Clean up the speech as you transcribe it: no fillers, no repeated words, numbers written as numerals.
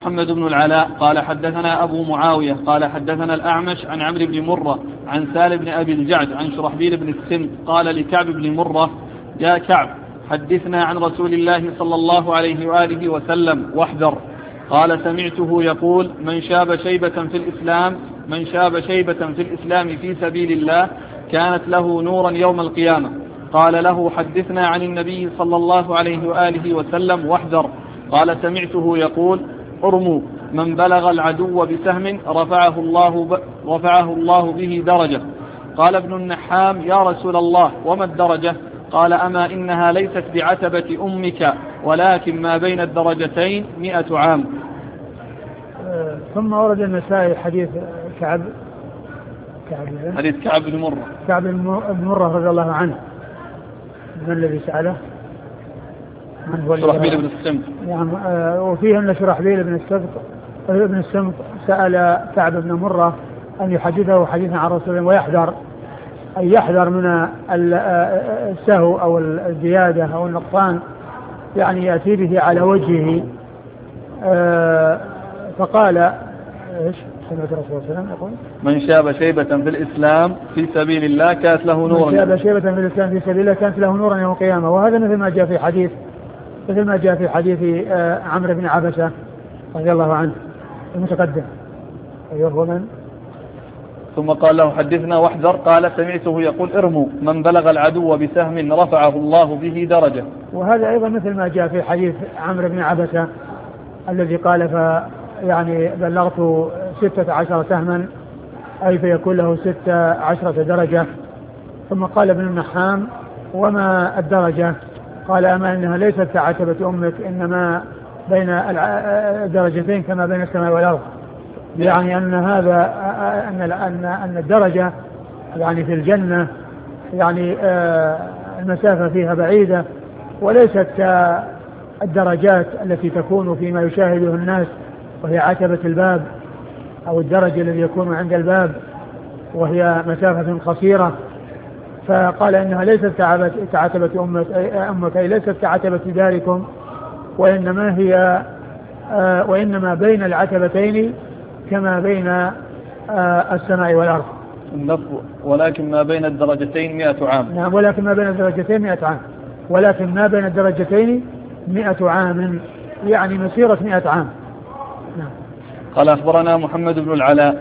محمد بن العلاء قال حدثنا أبو معاوية قال حدثنا الأعمش عن عمرو بن مرة عن سالم بن أبي الجعد عن شرحبيل بن السمت قال لكعب بن مرة: يا كعب، حدثنا عن رسول الله صلى الله عليه وآله وسلم واحذر. قال: سمعته يقول: من شاب شيبة في الإسلام في سبيل الله كانت له نورا يوم القيامة. قال له: حدثنا عن النبي صلى الله عليه وآله وسلم واحذر. قال: سمعته يقول: ارموا من بلغ العدو بسهم رفعه الله به درجة. قال ابن النحام: يا رسول الله، وما الدرجة؟ قال: أما إنها ليست بعتبة أمك، ولكن ما بين الدرجتين 100 عام. ثم ورد النسائي حديث كعب بن مرة. كعب بن مرة رضي الله عنه. من الذي سأله؟ شرحبيل بن السمت. يعني وفيه أن شرحبيل بن السمت سأل كعب بن مرة أن يحدثه حديثا عن رسول الله ويحذر، أن يحذر من السهو أو الزيادة أو النقصان، يعني يأتي به على وجهه. فقال: إيش؟ سمعت الرسول صلى الله عليه وسلم يقول: من شاب شيبة في الإسلام في سبيل الله كانت له نورا. من شاب شيبة في الإسلام في سبيل الله كانت له نورا يوم القيامة. وهذا مثل ما جاء في حديث عمرو بن عبسة رضي الله عنه المتقدم. أيوه. ومن ثم قال له: حدثنا واحذر. قال: سمعته يقول: ارموا من بلغ العدو بسهم رفعه الله به درجة. وهذا أيضا مثل ما جاء في حديث عمرو بن عبسة الذي قال: يعني بلغت 16 سهما، أي فيكون له 16 درجة. ثم قال ابن النحام: وما الدرجة؟ قال: أما إنها ليست كعتبة أمك، إنما بين الدرجتين كما بين السماء والأرض. يعني أن هذا أن الدرجة يعني في الجنة يعني المسافة فيها بعيدة، وليست كالدرجات التي تكون فيما يشاهده الناس، وهي عتبة الباب أو الدرجة الذي يكون عند الباب وهي مسافة قصيرة. فقال إنها ليست كعتبة أمك، أي ليست كعتبة داركم، وإنما بين العتبتين كما بين السماء والأرض. ولكن ما بين الدرجتين 100 عام. نعم، ولكن ما بين الدرجتين 100 عام. ولكن ما بين الدرجتين 100 عام، يعني مسيرة 100 عام. نعم. قال: أخبرنا محمد بن العلاء